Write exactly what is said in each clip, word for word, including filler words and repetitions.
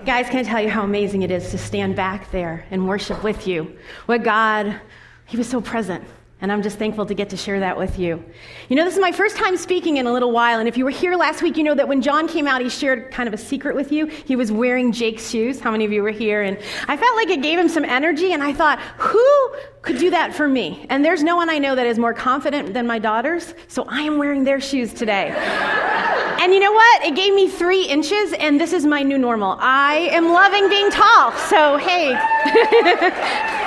Guys, can I tell you how amazing it is to stand back there and worship with you? What God, he was so present. And I'm just thankful to get to share that with you. You know, this is my first time speaking in a little while. And if you were here last week, you know that when John came out, he shared kind of a secret with you. He was wearing Jake's shoes. How many of you were here? And I felt like it gave him some energy. And I thought, who could do that for me? And there's no one I know that is more confident than my daughters. So I am wearing their shoes today. And you know what? It gave me three inches. And this is my new normal. I am loving being tall. So, hey.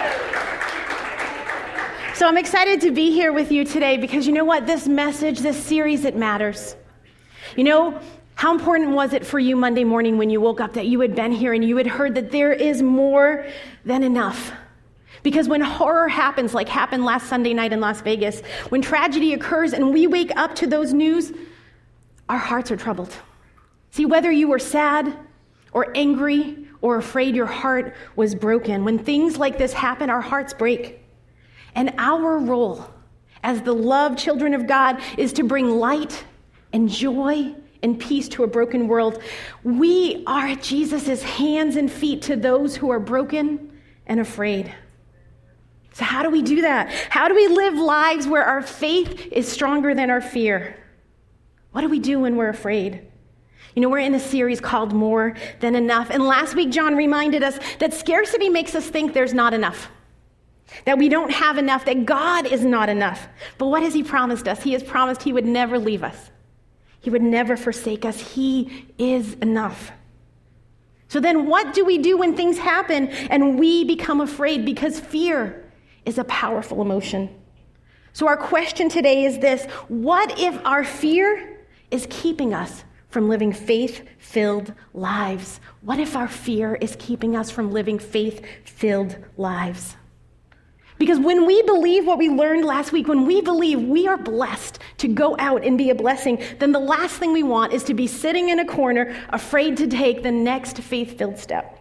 So I'm excited to be here with you today because you know what? This message, this series, it matters. You know, how important was it for you Monday morning when you woke up that you had been here and you had heard that there is more than enough? Because when horror happens, like happened last Sunday night in Las Vegas, when tragedy occurs and we wake up to those news, our hearts are troubled. See, whether you were sad or angry or afraid, your heart was broken. When things like this happen, our hearts break. And our role as the loved children of God is to bring light and joy and peace to a broken world. We are Jesus' hands and feet to those who are broken and afraid. So how do we do that? How do we live lives where our faith is stronger than our fear? What do we do when we're afraid? You know, we're in a series called More Than Enough. And last week, John reminded us that scarcity makes us think there's not enough. That we don't have enough, that God is not enough. But what has he promised us? He has promised he would never leave us. He would never forsake us. He is enough. So then what do we do when things happen and we become afraid? Because fear is a powerful emotion. So our question today is this: what if our fear is keeping us from living faith-filled lives? What if our fear is keeping us from living faith-filled lives? Because when we believe what we learned last week, when we believe we are blessed to go out and be a blessing, then the last thing we want is to be sitting in a corner afraid to take the next faith-filled step.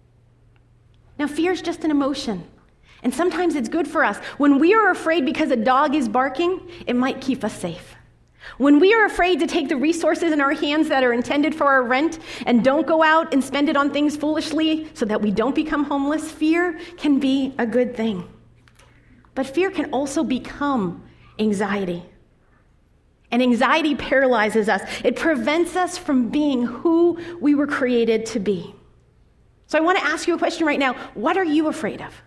Now, fear is just an emotion, and sometimes it's good for us. When we are afraid because a dog is barking, it might keep us safe. When we are afraid to take the resources in our hands that are intended for our rent and don't go out and spend it on things foolishly so that we don't become homeless, fear can be a good thing. But fear can also become anxiety. And anxiety paralyzes us. It prevents us from being who we were created to be. So I want to ask you a question right now. What are you afraid of?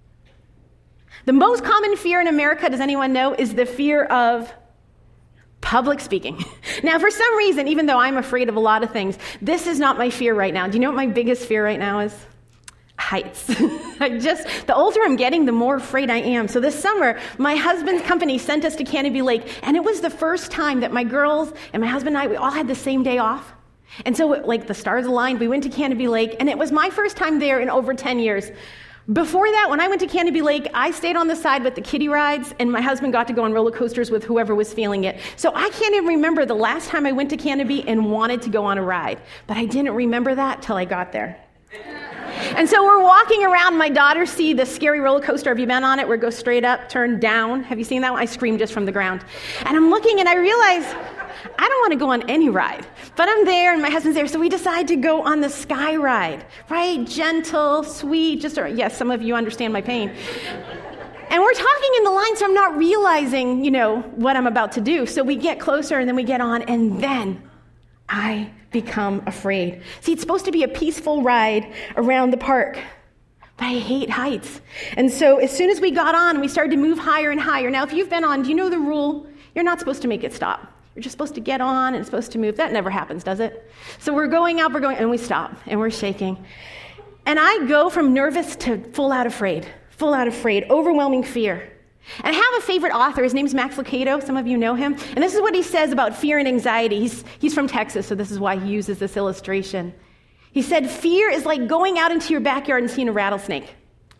The most common fear in America, does anyone know, is the fear of public speaking. Now, for some reason, even though I'm afraid of a lot of things, this is not my fear right now. Do you know what my biggest fear right now is? Heights. I just, the older I'm getting, the more afraid I am. So this summer, my husband's company sent us to Canopy Lake, and it was the first time that my girls and my husband and I, we all had the same day off. And so, like, the stars aligned, we went to Canopy Lake, and it was my first time there in over ten years. Before that, when I went to Canopy Lake, I stayed on the side with the kiddie rides, and my husband got to go on roller coasters with whoever was feeling it. So I can't even remember the last time I went to Canopy and wanted to go on a ride. But I didn't remember that till I got there. And so we're walking around. My daughters see the scary roller coaster. Have you been on it? Where it goes straight up, turn down. Have you seen that one? I screamed just from the ground. And I'm looking and I realize I don't want to go on any ride. But I'm there and my husband's there. So we decide to go on the Sky Ride. Right? Gentle, sweet. Just, yes, some of you understand my pain. And we're talking in the line, so I'm not realizing, you know, what I'm about to do. So we get closer and then we get on, and then I become afraid. See, it's supposed to be a peaceful ride around the park, but I hate heights. And so as soon as we got on, we started to move higher and higher. Now, if you've been on, do you know the rule? You're not supposed to make it stop. You're just supposed to get on and it's supposed to move. That never happens, does it? So we're going up, we're going, and we stop, and we're shaking. And I go from nervous to full out afraid, full out afraid, overwhelming fear. And I have a favorite author. His name's Max Lucado. Some of you know him. And this is what he says about fear and anxiety. He's, he's from Texas, so this is why he uses this illustration. He said, fear is like going out into your backyard and seeing a rattlesnake.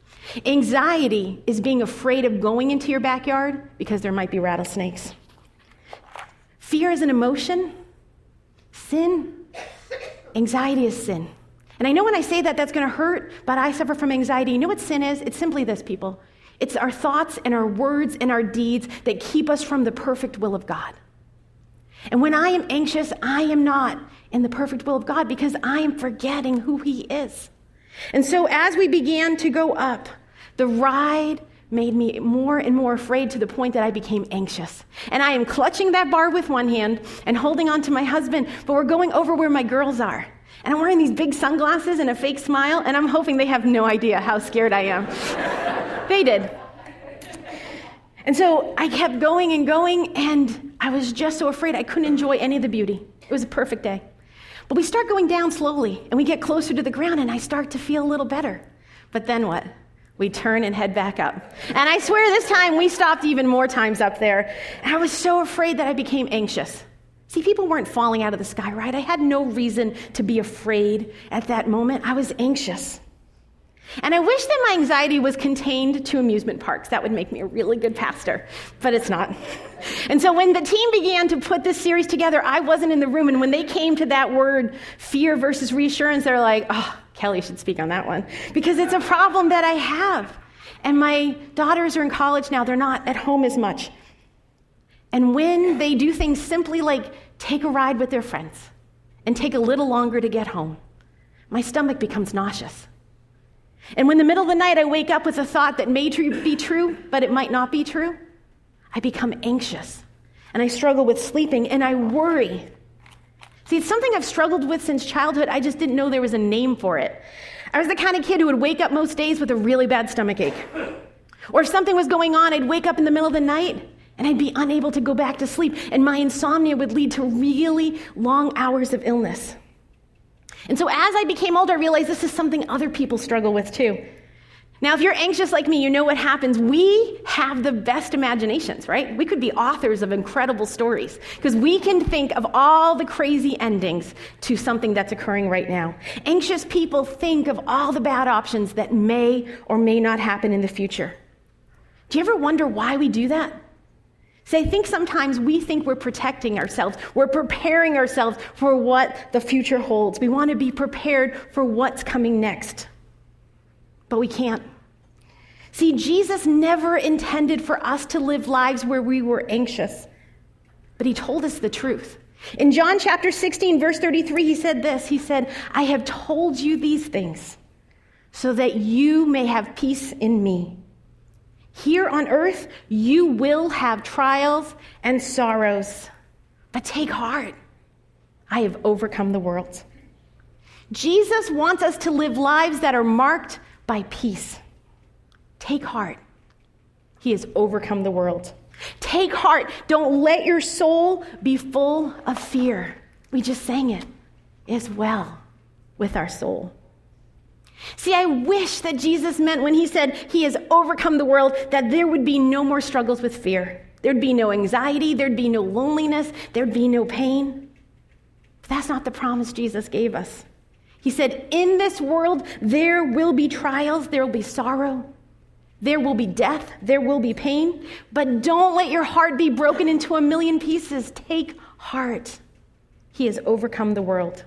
Anxiety is being afraid of going into your backyard because there might be rattlesnakes. Fear is an emotion. Sin. Anxiety is sin. And I know when I say that, that's going to hurt, but I suffer from anxiety. You know what sin is? It's simply this, people. It's our thoughts and our words and our deeds that keep us from the perfect will of God. And when I am anxious, I am not in the perfect will of God because I am forgetting who he is. And so as we began to go up, the ride made me more and more afraid to the point that I became anxious. And I am clutching that bar with one hand and holding on to my husband, but we're going over where my girls are. And I'm wearing these big sunglasses and a fake smile, and I'm hoping they have no idea how scared I am. They did. And so I kept going and going, and I was just so afraid I couldn't enjoy any of the beauty. It was a perfect day. But we start going down slowly, and we get closer to the ground, and I start to feel a little better. But then what? We turn and head back up. And I swear this time we stopped even more times up there. And I was so afraid that I became anxious. See, people weren't falling out of the sky, right? I had no reason to be afraid at that moment. I was anxious. And I wish that my anxiety was contained to amusement parks. That would make me a really good pastor, but it's not. And so when the team began to put this series together, I wasn't in the room. And when they came to that word, fear versus reassurance, they're like, oh, Kelly should speak on that one. Because it's a problem that I have. And my daughters are in college now. They're not at home as much. And when they do things simply like take a ride with their friends and take a little longer to get home, my stomach becomes nauseous. And when in the middle of the night I wake up with a thought that may tr- be true, but it might not be true, I become anxious. And I struggle with sleeping, and I worry. See, it's something I've struggled with since childhood. I just didn't know there was a name for it. I was the kind of kid who would wake up most days with a really bad stomach ache. Or if something was going on, I'd wake up in the middle of the night, and I'd be unable to go back to sleep. And my insomnia would lead to really long hours of illness. And so as I became older, I realized this is something other people struggle with too. Now, if you're anxious like me, you know what happens. We have the best imaginations, right? We could be authors of incredible stories because we can think of all the crazy endings to something that's occurring right now. Anxious people think of all the bad options that may or may not happen in the future. Do you ever wonder why we do that? See, I think sometimes we think we're protecting ourselves. We're preparing ourselves for what the future holds. We want to be prepared for what's coming next. But we can't. See, Jesus never intended for us to live lives where we were anxious. But he told us the truth. In John chapter sixteen, verse thirty-three, he said this. He said, I have told you these things so that you may have peace in me. Here on earth, you will have trials and sorrows, but take heart. I have overcome the world. Jesus wants us to live lives that are marked by peace. Take heart. He has overcome the world. Take heart. Don't let your soul be full of fear. We just sang it as well with our soul. See, I wish that Jesus meant when he said he has overcome the world that there would be no more struggles with fear. There'd be no anxiety. There'd be no loneliness. There'd be no pain. But that's not the promise Jesus gave us. He said, in this world, there will be trials. There will be sorrow. There will be death. There will be pain. But don't let your heart be broken into a million pieces. Take heart. He has overcome the world.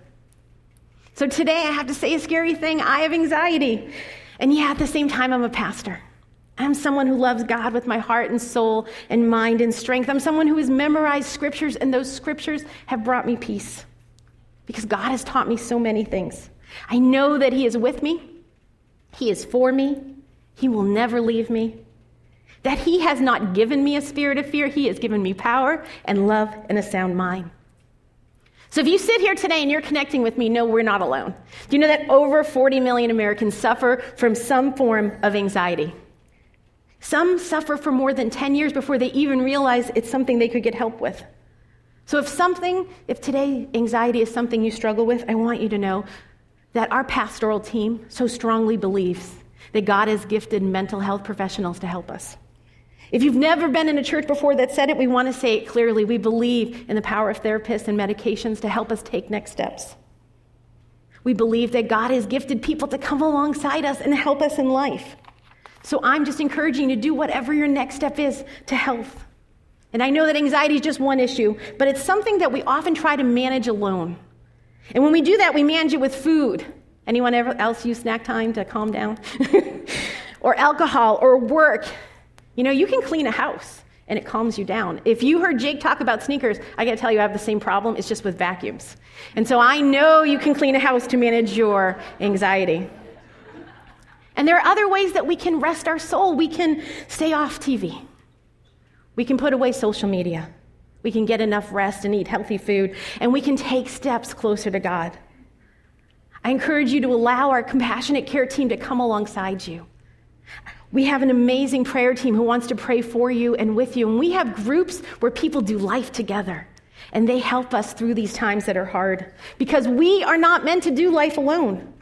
So today I have to say a scary thing. I have anxiety. And yet at the same time, I'm a pastor. I'm someone who loves God with my heart and soul and mind and strength. I'm someone who has memorized scriptures, and those scriptures have brought me peace because God has taught me so many things. I know that he is with me. He is for me. He will never leave me. That he has not given me a spirit of fear. He has given me power and love and a sound mind. So if you sit here today and you're connecting with me, no, we're not alone. Do you know that over forty million Americans suffer from some form of anxiety? Some suffer for more than ten years before they even realize it's something they could get help with. So if something, if today anxiety is something you struggle with, I want you to know that our pastoral team so strongly believes that God has gifted mental health professionals to help us. If you've never been in a church before that said it, we want to say it clearly. We believe in the power of therapists and medications to help us take next steps. We believe that God has gifted people to come alongside us and help us in life. So I'm just encouraging you to do whatever your next step is to health. And I know that anxiety is just one issue, but it's something that we often try to manage alone. And when we do that, we manage it with food. Anyone ever else use snack time to calm down? Or alcohol or work. You know, you can clean a house and it calms you down. If you heard Jake talk about sneakers, I got to tell you, I have the same problem. It's just with vacuums. And so I know you can clean a house to manage your anxiety. And there are other ways that we can rest our soul. We can stay off T V. We can put away social media. We can get enough rest and eat healthy food, and we can take steps closer to God. I encourage you to allow our compassionate care team to come alongside you. We have an amazing prayer team who wants to pray for you and with you, and we have groups where people do life together, and they help us through these times that are hard, because we are not meant to do life alone.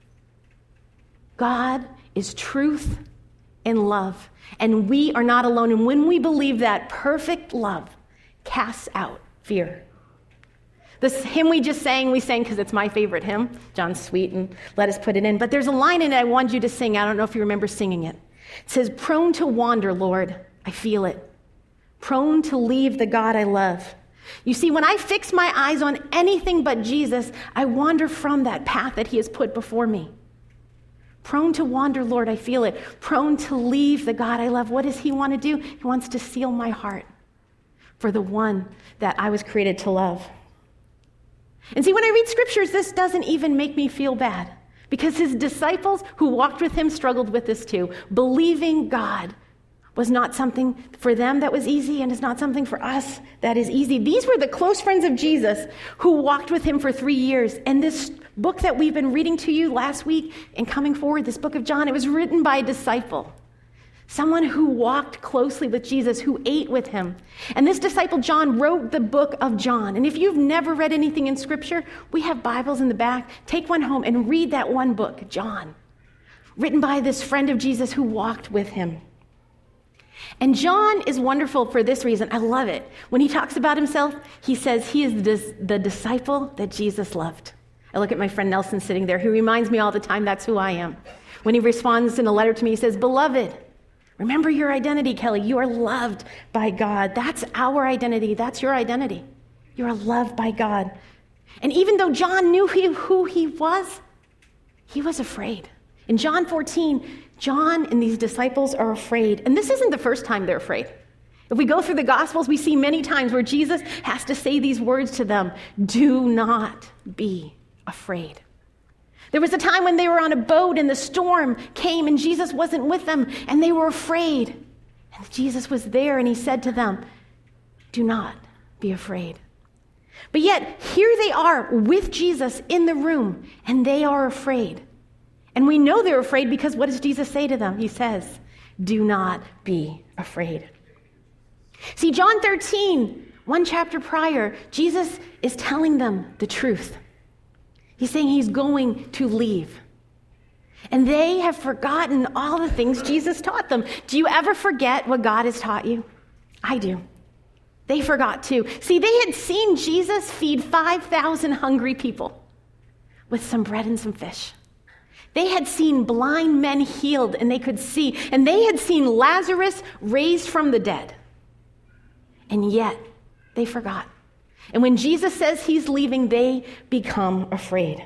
God is truth and love, and we are not alone, and when we believe that, perfect love casts out fear. This hymn we just sang, we sang because it's my favorite hymn. John's sweet and let us put it in. But there's a line in it I want you to sing. I don't know if you remember singing it. It says, prone to wander, Lord, I feel it. Prone to leave the God I love. You see, when I fix my eyes on anything but Jesus, I wander from that path that he has put before me. Prone to wander, Lord, I feel it. Prone to leave the God I love. What does he want to do? He wants to seal my heart for the one that I was created to love. And see, when I read scriptures, this doesn't even make me feel bad, because his disciples who walked with him struggled with this too. Believing God was not something for them that was easy, and is not something for us that is easy. These were the close friends of Jesus who walked with him for three years. And this book that we've been reading to you last week and coming forward, this book of John, it was written by a disciple. Someone who walked closely with Jesus, who ate with him. And this disciple, John, wrote the book of John. And if you've never read anything in Scripture, we have Bibles in the back. Take one home and read that one book, John, written by this friend of Jesus who walked with him. And John is wonderful for this reason. I love it. When he talks about himself, he says he is the, the disciple that Jesus loved. I look at my friend Nelson sitting there, who reminds me all the time that's who I am. When he responds in a letter to me, he says, beloved, remember your identity, Kelly. You are loved by God. That's our identity. That's your identity. You are loved by God. And even though John knew who he was, he was afraid. In John fourteen, John and these disciples are afraid. And this isn't the first time they're afraid. If we go through the Gospels, we see many times where Jesus has to say these words to them, do not be afraid. There was a time when they were on a boat and the storm came and Jesus wasn't with them and they were afraid. And Jesus was there and he said to them, do not be afraid. But yet here they are with Jesus in the room and they are afraid. And we know they're afraid because what does Jesus say to them? He says, do not be afraid. See, John thirteen, one chapter prior, Jesus is telling them the truth. He's saying he's going to leave. And they have forgotten all the things Jesus taught them. Do you ever forget what God has taught you? I do. They forgot too. See, they had seen Jesus feed five thousand hungry people with some bread and some fish. They had seen blind men healed and they could see. And they had seen Lazarus raised from the dead. And yet, they forgot. And when Jesus says he's leaving, they become afraid.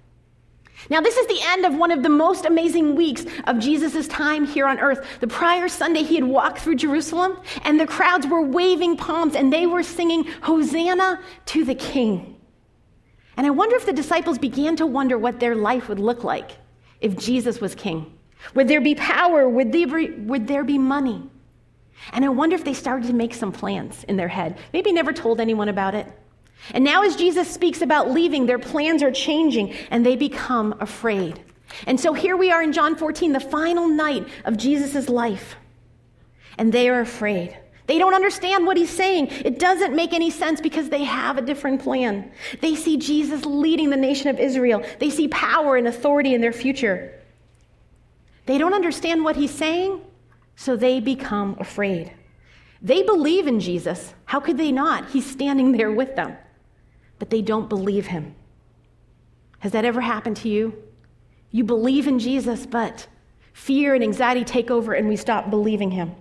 Now, this is the end of one of the most amazing weeks of Jesus' time here on earth. The prior Sunday, he had walked through Jerusalem, and the crowds were waving palms, and they were singing, Hosanna to the King. And I wonder if the disciples began to wonder what their life would look like if Jesus was king. Would there be power? Would there be, would there be money? And I wonder if they started to make some plans in their head. Maybe never told anyone about it. And now as Jesus speaks about leaving, their plans are changing and they become afraid. And so here we are in John fourteen, the final night of Jesus' life. And they are afraid. They don't understand what he's saying. It doesn't make any sense because they have a different plan. They see Jesus leading the nation of Israel. They see power and authority in their future. They don't understand what he's saying, so they become afraid. They believe in Jesus. How could they not? He's standing there with them. But they don't believe him. Has that ever happened to you? You believe in Jesus, but fear and anxiety take over and we stop believing him.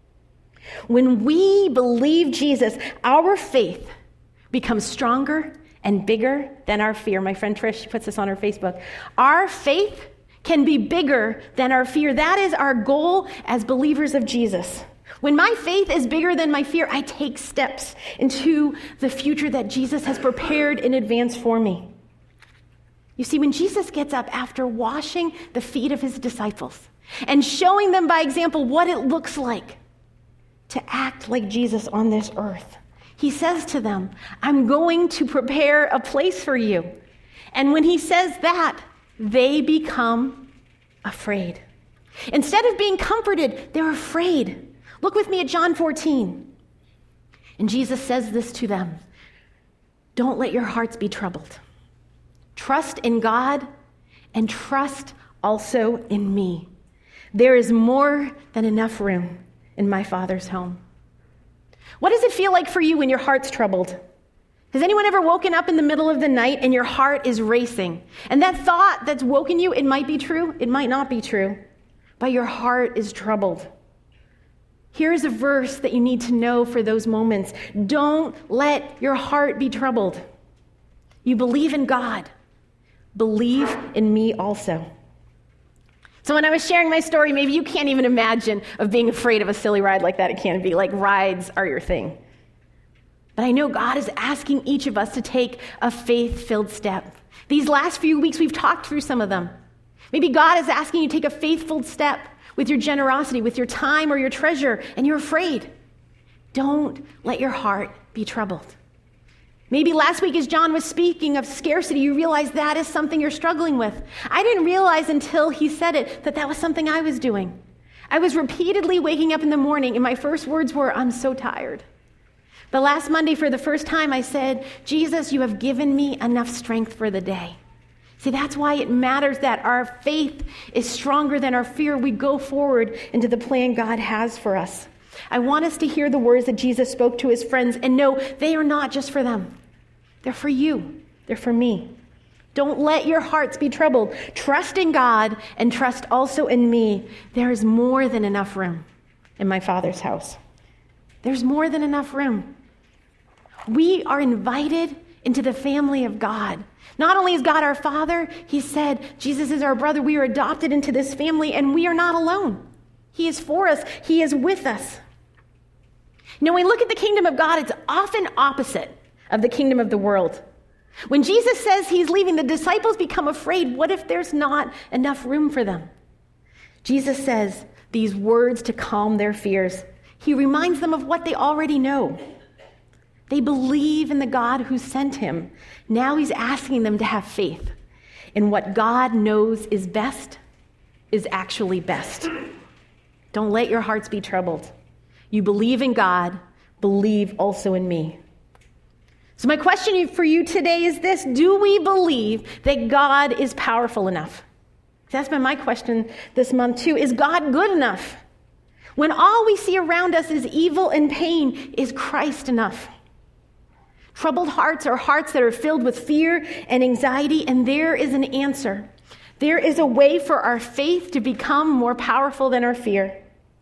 When we believe Jesus, our faith becomes stronger and bigger than our fear. My friend Trish puts this on her Facebook. Our faith can be bigger than our fear. That is our goal as believers of Jesus. When my faith is bigger than my fear, I take steps into the future that Jesus has prepared in advance for me. You see, when Jesus gets up after washing the feet of his disciples and showing them by example what it looks like to act like Jesus on this earth, he says to them, I'm going to prepare a place for you. And when he says that, they become afraid. Instead of being comforted, they're afraid. Look with me at John fourteen. And Jesus says this to them, don't let your hearts be troubled. Trust in God and trust also in me. There is more than enough room in my Father's home. What does it feel like for you when your heart's troubled? Has anyone ever woken up in the middle of the night and your heart is racing? And that thought that's woken you, it might be true, it might not be true, but your heart is troubled. Here's a verse that you need to know for those moments. Don't let your heart be troubled. You believe in God. Believe in me also. So when I was sharing my story, maybe you can't even imagine of being afraid of a silly ride like that. It can't be like rides are your thing. But I know God is asking each of us to take a faith-filled step. These last few weeks, we've talked through some of them. Maybe God is asking you to take a faith-filled step with your generosity, with your time or your treasure, and you're afraid. Don't let your heart be troubled. Maybe last week as John was speaking of scarcity, you realized that is something you're struggling with. I didn't realize until he said it that that was something I was doing. I was repeatedly waking up in the morning, and my first words were, I'm so tired. The last Monday, for the first time, I said, Jesus, you have given me enough strength for the day. See, that's why it matters that our faith is stronger than our fear. We go forward into the plan God has for us. I want us to hear the words that Jesus spoke to his friends and know they are not just for them. They're for you. They're for me. Don't let your hearts be troubled. Trust in God and trust also in me. There is more than enough room in my Father's house. There's more than enough room. We are invited into the family of God. Not only is God our Father, he said, Jesus is our brother. We are adopted into this family, and we are not alone. He is for us. He is with us. You know, when we look at the kingdom of God, it's often opposite of the kingdom of the world. When Jesus says he's leaving, the disciples become afraid. What if there's not enough room for them? Jesus says these words to calm their fears. He reminds them of what they already know. They believe in the God who sent him. Now he's asking them to have faith in what God knows is best is actually best. Don't let your hearts be troubled. You believe in God, believe also in me. So my question for you today is this: do we believe that God is powerful enough? That's been my question this month too. Is God good enough? When all we see around us is evil and pain, is Christ enough? Troubled hearts are hearts that are filled with fear and anxiety, and there is an answer. There is a way for our faith to become more powerful than our fear.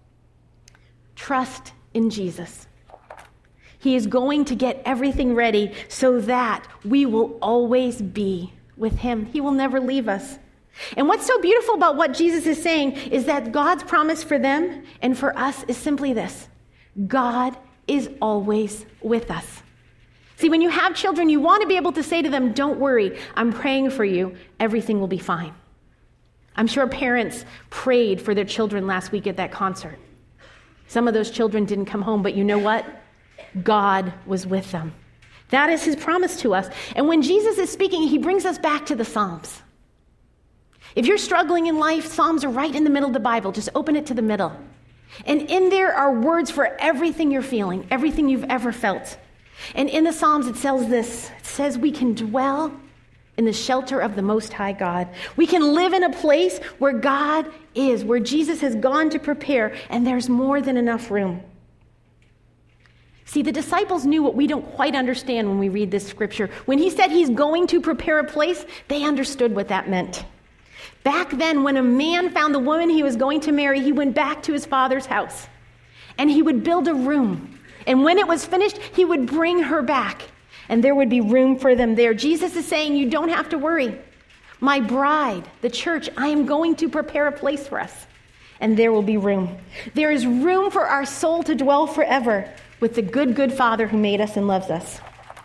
Trust in Jesus. He is going to get everything ready so that we will always be with him. He will never leave us. And what's so beautiful about what Jesus is saying is that God's promise for them and for us is simply this: God is always with us. See, when you have children, you want to be able to say to them, don't worry, I'm praying for you. Everything will be fine. I'm sure parents prayed for their children last week at that concert. Some of those children didn't come home, but you know what? God was with them. That is his promise to us. And when Jesus is speaking, he brings us back to the Psalms. If you're struggling in life, Psalms are right in the middle of the Bible. Just open it to the middle. And in there are words for everything you're feeling, everything you've ever felt. And in the Psalms, it says this. It says we can dwell in the shelter of the Most High God. We can live in a place where God is, where Jesus has gone to prepare, and there's more than enough room. See, the disciples knew what we don't quite understand when we read this scripture. When he said he's going to prepare a place, they understood what that meant. Back then, when a man found the woman he was going to marry, he went back to his father's house, and he would build a room. And when it was finished, he would bring her back, and there would be room for them there. Jesus is saying, you don't have to worry. My bride, the church, I am going to prepare a place for us. and there will be room. There is room for our soul to dwell forever with the good, good Father who made us and loves us.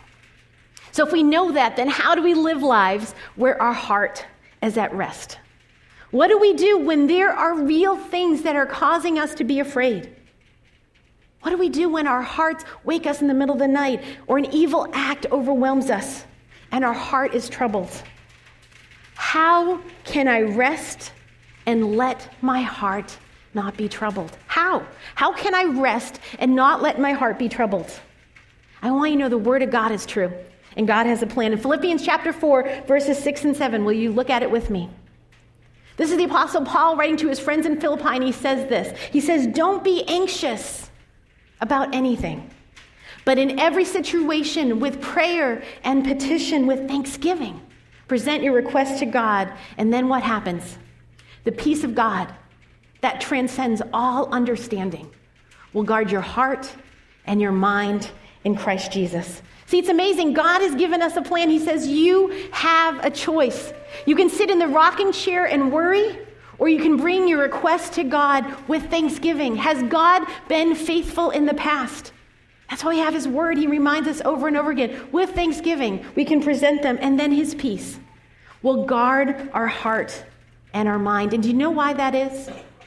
So if we know that, then how do we live lives where our heart is at rest? What do we do when there are real things that are causing us to be afraid? What do we do when our hearts wake us in the middle of the night or an evil act overwhelms us and our heart is troubled? How can I rest and let my heart not be troubled? How? How can I rest and not let my heart be troubled? I want you to know the Word of God is true, and God has a plan. In Philippians chapter four, verses six and seven, will you look at it with me? This is the Apostle Paul writing to his friends in Philippi, and he says this. He says, don't be anxious about anything, but in every situation with prayer and petition with thanksgiving, present your request to God, and then what happens? The peace of God that transcends all understanding will guard your heart and your mind in Christ Jesus. See, it's amazing. God has given us a plan. He says you have a choice. You can sit in the rocking chair and worry, or you can bring your request to God with thanksgiving. Has God been faithful in the past? That's why we have His Word. He reminds us over and over again. With thanksgiving, we can present them, and then His peace will guard our heart and our mind. And do you know why that is?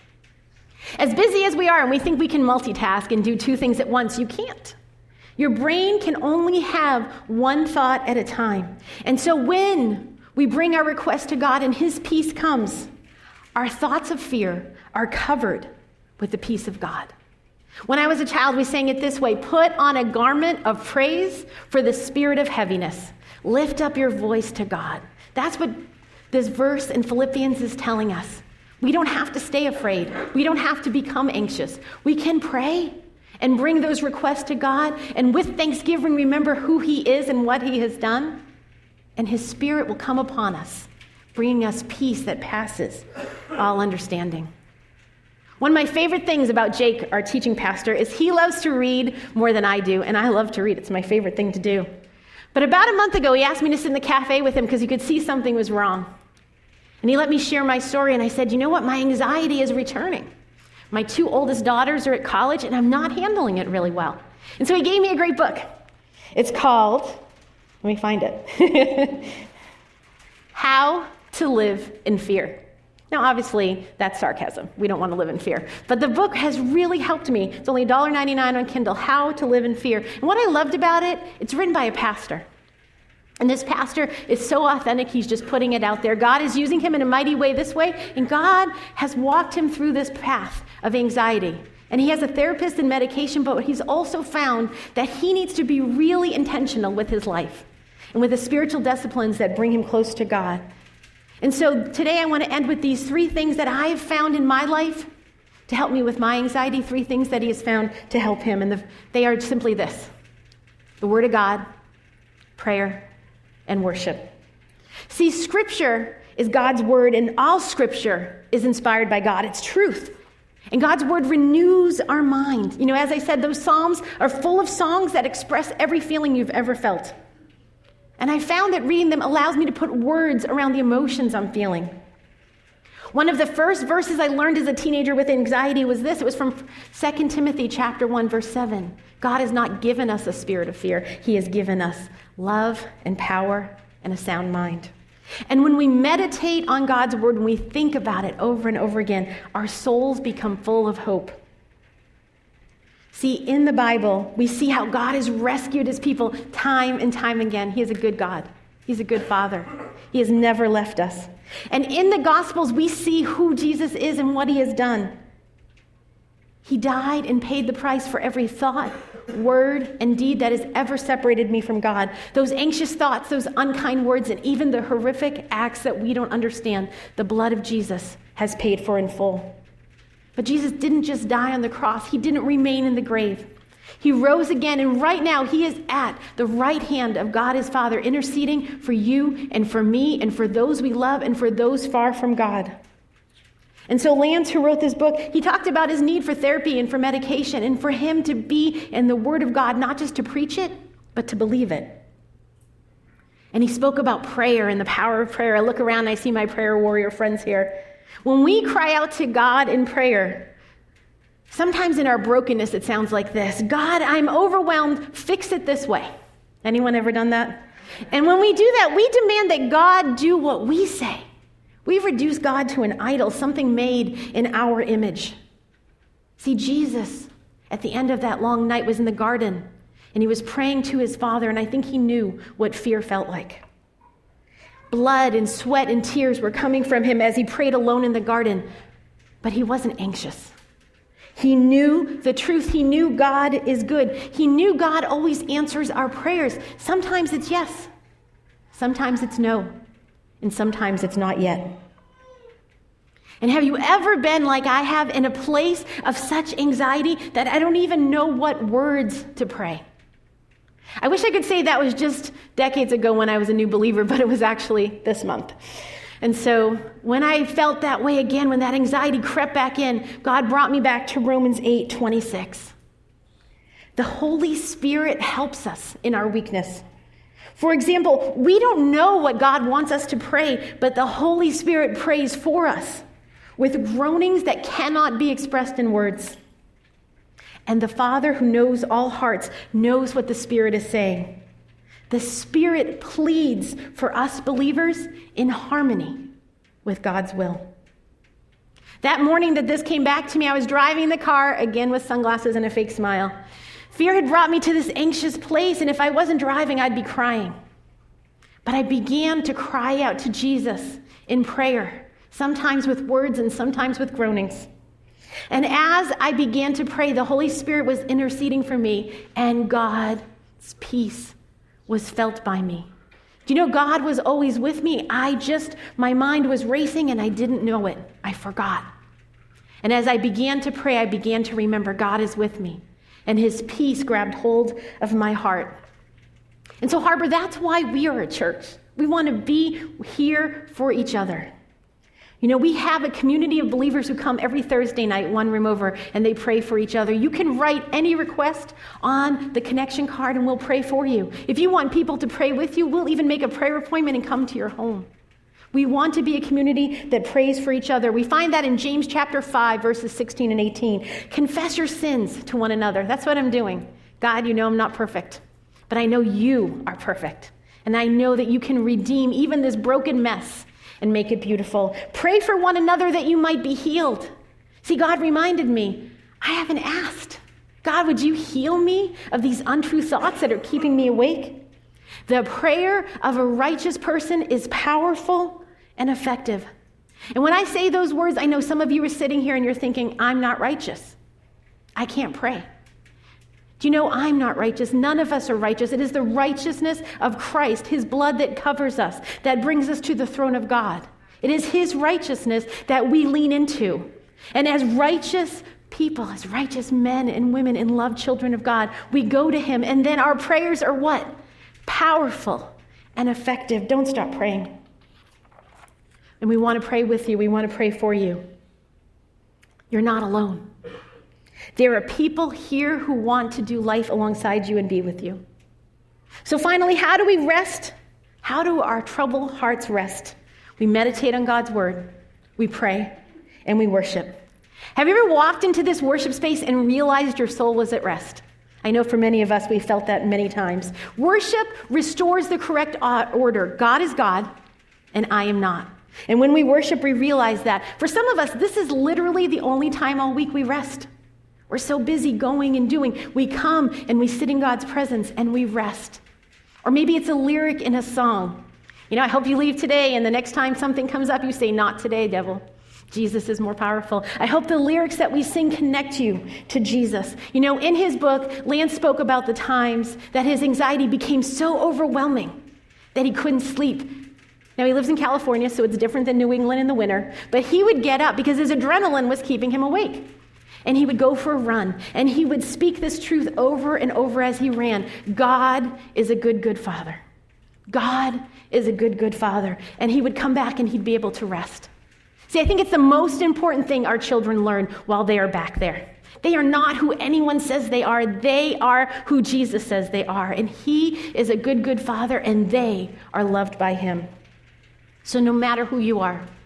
As busy as we are, and we think we can multitask and do two things at once, you can't. Your brain can only have one thought at a time. And so when we bring our request to God and His peace comes, our thoughts of fear are covered with the peace of God. When I was a child, we sang it this way: put on a garment of praise for the spirit of heaviness. Lift up your voice to God. That's what this verse in Philippians is telling us. We don't have to stay afraid. We don't have to become anxious. We can pray and bring those requests to God, and with thanksgiving, remember who He is and what He has done, and His Spirit will come upon us, bringing us peace that passes all understanding. One of my favorite things about Jake, our teaching pastor, is he loves to read more than I do, and I love to read. It's my favorite thing to do. But about a month ago, he asked me to sit in the cafe with him because he could see something was wrong. And he let me share my story, and I said, you know what? My anxiety is returning. My two oldest daughters are at college, and I'm not handling it really well. And so he gave me a great book. It's called, let me find it, How to Live in Fear. Now, obviously, that's sarcasm. We don't want to live in fear. But the book has really helped me. It's only one dollar and ninety-nine cents on Kindle, How to Live in Fear. And what I loved about it, it's written by a pastor. And this pastor is so authentic, he's just putting it out there. God is using him in a mighty way this way, and God has walked him through this path of anxiety. And he has a therapist and medication, but he's also found that he needs to be really intentional with his life and with the spiritual disciplines that bring him close to God. And so today I want to end with these three things that I have found in my life to help me with my anxiety, three things that he has found to help him. And the, they are simply this: the Word of God, prayer, and worship. See, Scripture is God's Word, and all Scripture is inspired by God. It's truth. And God's Word renews our mind. You know, as I said, those Psalms are full of songs that express every feeling you've ever felt. And I found that reading them allows me to put words around the emotions I'm feeling. One of the first verses I learned as a teenager with anxiety was this. It was from Second Timothy chapter one, verse seven. God has not given us a spirit of fear. He has given us love and power and a sound mind. And when we meditate on God's Word, when we think about it over and over again, our souls become full of hope. See, in the Bible, we see how God has rescued His people time and time again. He is a good God. He's a good Father. He has never left us. And in the Gospels, we see who Jesus is and what He has done. He died and paid the price for every thought, word, and deed that has ever separated me from God. Those anxious thoughts, those unkind words, and even the horrific acts that we don't understand, the blood of Jesus has paid for in full. But Jesus didn't just die on the cross. He didn't remain in the grave. He rose again, and right now He is at the right hand of God His Father, interceding for you and for me and for those we love and for those far from God. And so Lance, who wrote this book, he talked about his need for therapy and for medication, and for him to be in the Word of God, not just to preach it, but to believe it. And he spoke about prayer and the power of prayer. I look around and I see my prayer warrior friends here. When we cry out to God in prayer, sometimes in our brokenness it sounds like this: God, I'm overwhelmed, fix it this way. Anyone ever done that? And when we do that, we demand that God do what we say. We've reduced God to an idol, something made in our image. See, Jesus, at the end of that long night, was in the garden, and he was praying to his Father, and I think he knew what fear felt like. Blood and sweat and tears were coming from him as he prayed alone in the garden, but he wasn't anxious. He knew the truth. He knew God is good. He knew God always answers our prayers. Sometimes it's yes, sometimes it's no, and sometimes it's not yet. And have you ever been like I have, in a place of such anxiety that I don't even know what words to pray? I wish I could say that was just decades ago when I was a new believer, but it was actually this month. And so when I felt that way again, when that anxiety crept back in, God brought me back to Romans eight twenty-six. The Holy Spirit helps us in our weakness. For example, we don't know what God wants us to pray, but the Holy Spirit prays for us with groanings that cannot be expressed in words. And the Father, who knows all hearts, knows what the Spirit is saying. The Spirit pleads for us believers in harmony with God's will. That morning that this came back to me, I was driving the car, again with sunglasses and a fake smile. Fear had brought me to this anxious place, and if I wasn't driving, I'd be crying. But I began to cry out to Jesus in prayer, sometimes with words and sometimes with groanings. And as I began to pray, the Holy Spirit was interceding for me, and God's peace was felt by me. Do you know God was always with me? I just, my mind was racing and I didn't know it. I forgot. And as I began to pray, I began to remember God is with me, and his peace grabbed hold of my heart. And so, Harbor, that's why we are a church. We want to be here for each other. You know, we have a community of believers who come every Thursday night, one room over, and they pray for each other. You can write any request on the connection card and we'll pray for you. If you want people to pray with you, we'll even make a prayer appointment and come to your home. We want to be a community that prays for each other. We find that in James chapter five, verses sixteen and eighteen. Confess your sins to one another. That's what I'm doing. God, you know I'm not perfect, but I know you are perfect. And I know that you can redeem even this broken mess and make it beautiful. Pray for one another that you might be healed. See, God reminded me, I haven't asked. God, would you heal me of these untrue thoughts that are keeping me awake? The prayer of a righteous person is powerful and effective. And when I say those words, I know some of you are sitting here and you're thinking, I'm not righteous. I can't pray. Do you know I'm not righteous? None of us are righteous. It is the righteousness of Christ, his blood that covers us, that brings us to the throne of God. It is his righteousness that we lean into. And as righteous people, as righteous men and women and loved children of God, we go to him, and then our prayers are what? Powerful and effective. Don't stop praying. And we want to pray with you. We want to pray for you. You're not alone. There are people here who want to do life alongside you and be with you. So finally, how do we rest? How do our troubled hearts rest? We meditate on God's word, we pray, and we worship. Have you ever walked into this worship space and realized your soul was at rest? I know for many of us, we felt that many times. Worship restores the correct order. God is God, and I am not. And when we worship, we realize that. For some of us, this is literally the only time all week we rest. We're so busy going and doing. We come and we sit in God's presence and we rest. Or maybe it's a lyric in a song. You know, I hope you leave today and the next time something comes up, you say, not today, devil. Jesus is more powerful. I hope the lyrics that we sing connect you to Jesus. You know, in his book, Lance spoke about the times that his anxiety became so overwhelming that he couldn't sleep. Now, he lives in California, so it's different than New England in the winter. But he would get up because his adrenaline was keeping him awake. And he would go for a run, and he would speak this truth over and over as he ran. God is a good, good father. God is a good, good father. And he would come back and he'd be able to rest. See, I think it's the most important thing our children learn while they are back there. They are not who anyone says they are. They are who Jesus says they are. And he is a good, good father, and they are loved by him. So no matter who you are,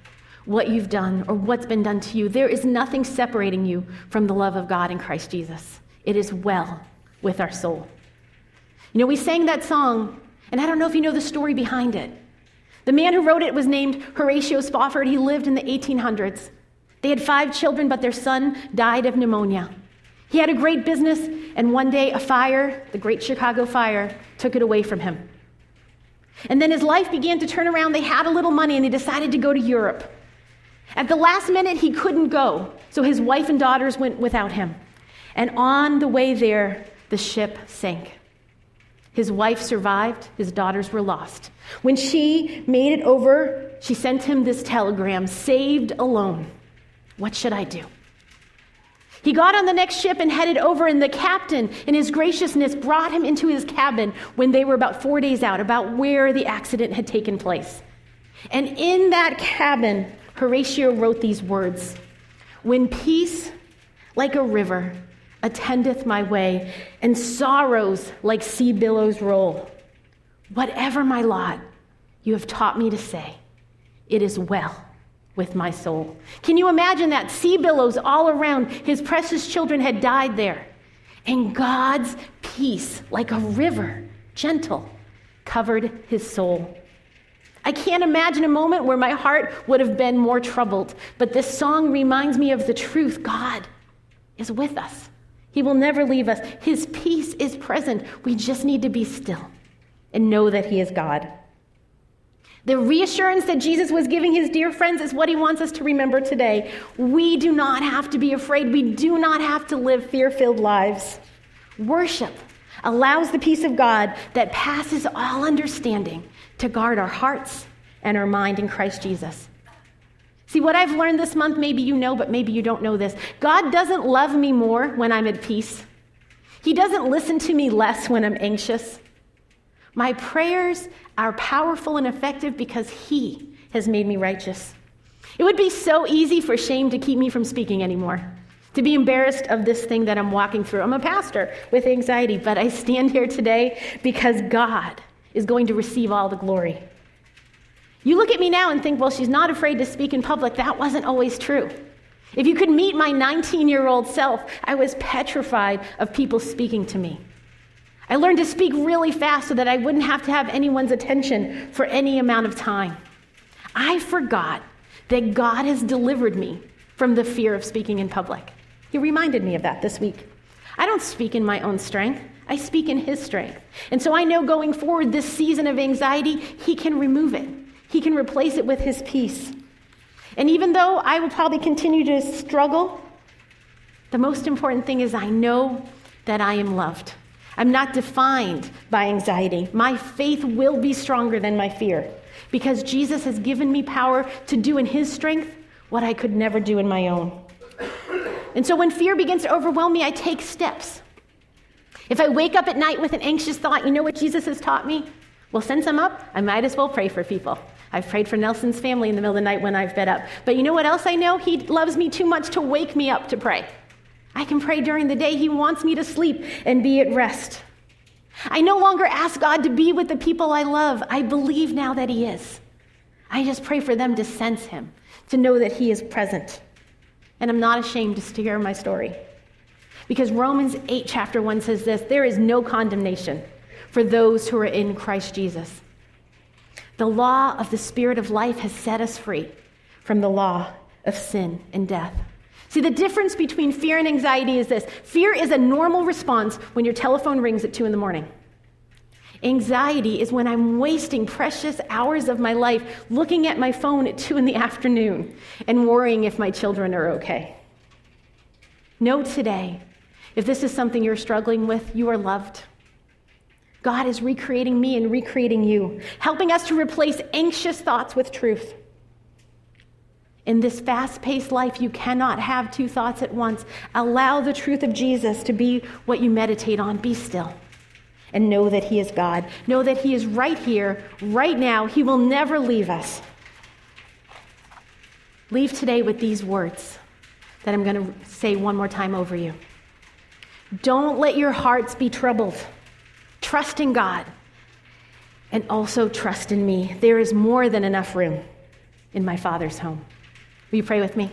what you've done or what's been done to you. There is nothing separating you from the love of God in Christ Jesus. It is well with our soul. You know, we sang that song, and I don't know if you know the story behind it. The man who wrote it was named Horatio Spafford. He lived in the eighteen hundreds. They had five children, but their son died of pneumonia. He had a great business, and one day a fire, the Great Chicago Fire, took it away from him. And then his life began to turn around. They had a little money, and they decided to go to Europe. At the last minute, he couldn't go, so his wife and daughters went without him. And on the way there, the ship sank. His wife survived. His daughters were lost. When she made it over, she sent him this telegram, "Saved alone. What should I do?" He got on the next ship and headed over, and the captain, in his graciousness, brought him into his cabin when they were about four days out, about where the accident had taken place. And in that cabin, Horatio wrote these words, "When peace, like a river, attendeth my way, and sorrows like sea billows roll, whatever my lot, you have taught me to say, it is well with my soul." Can you imagine that? Sea billows all around. His precious children had died there. And God's peace, like a river, gentle, covered his soul. I can't imagine a moment where my heart would have been more troubled. But this song reminds me of the truth. God is with us. He will never leave us. His peace is present. We just need to be still and know that he is God. The reassurance that Jesus was giving his dear friends is what he wants us to remember today. We do not have to be afraid. We do not have to live fear-filled lives. Worship allows the peace of God that passes all understanding to guard our hearts and our mind in Christ Jesus. See, what I've learned this month, maybe you know, but maybe you don't know this. God doesn't love me more when I'm at peace. He doesn't listen to me less when I'm anxious. My prayers are powerful and effective because he has made me righteous. It would be so easy for shame to keep me from speaking anymore, to be embarrassed of this thing that I'm walking through. I'm a pastor with anxiety, but I stand here today because God is going to receive all the glory. You look at me now and think, well, she's not afraid to speak in public. That wasn't always true. If you could meet my nineteen-year-old self, I was petrified of people speaking to me. I learned to speak really fast so that I wouldn't have to have anyone's attention for any amount of time. I forgot that God has delivered me from the fear of speaking in public. He reminded me of that this week. I don't speak in my own strength. I speak in his strength. And so I know going forward, this season of anxiety, he can remove it. He can replace it with his peace. And even though I will probably continue to struggle, the most important thing is I know that I am loved. I'm not defined by anxiety. My faith will be stronger than my fear because Jesus has given me power to do in his strength what I could never do in my own. And so when fear begins to overwhelm me, I take steps. If I wake up at night with an anxious thought, you know what Jesus has taught me? Well, since I'm up, I might as well pray for people. I've prayed for Nelson's family in the middle of the night when I've been up. But you know what else I know? He loves me too much to wake me up to pray. I can pray during the day. He wants me to sleep and be at rest. I no longer ask God to be with the people I love. I believe now that he is. I just pray for them to sense him, to know that he is present. And I'm not ashamed to share my story. Because Romans eight, chapter one says this, there is no condemnation for those who are in Christ Jesus. The law of the Spirit of life has set us free from the law of sin and death. See, the difference between fear and anxiety is this. Fear is a normal response when your telephone rings at two in the morning. Anxiety is when I'm wasting precious hours of my life looking at my phone at two in the afternoon and worrying if my children are okay. Know today, if this is something you're struggling with, you are loved. God is recreating me and recreating you, helping us to replace anxious thoughts with truth. In this fast-paced life, you cannot have two thoughts at once. Allow the truth of Jesus to be what you meditate on. Be still and know that he is God. Know that he is right here, right now. He will never leave us. Leave today with these words that I'm going to say one more time over you. Don't let your hearts be troubled. Trust in God and also trust in me. There is more than enough room in my Father's home. Will you pray with me?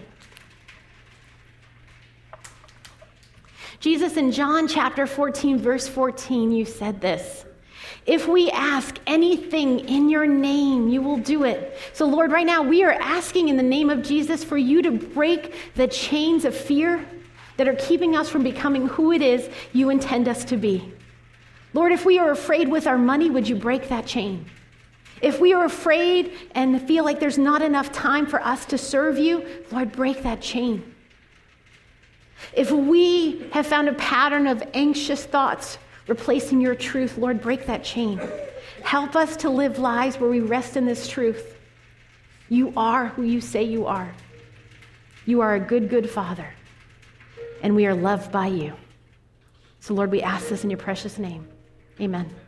Jesus, in John chapter fourteen, verse fourteen, you said this: if we ask anything in your name, you will do it. So Lord, right now we are asking in the name of Jesus for you to break the chains of fear that are keeping us from becoming who it is you intend us to be. Lord, if we are afraid with our money, would you break that chain? If we are afraid and feel like there's not enough time for us to serve you, Lord, break that chain. If we have found a pattern of anxious thoughts replacing your truth, Lord, break that chain. Help us to live lives where we rest in this truth. You are who you say you are. You are a good, good Father, and we are loved by you. So, Lord, we ask this in your precious name. Amen.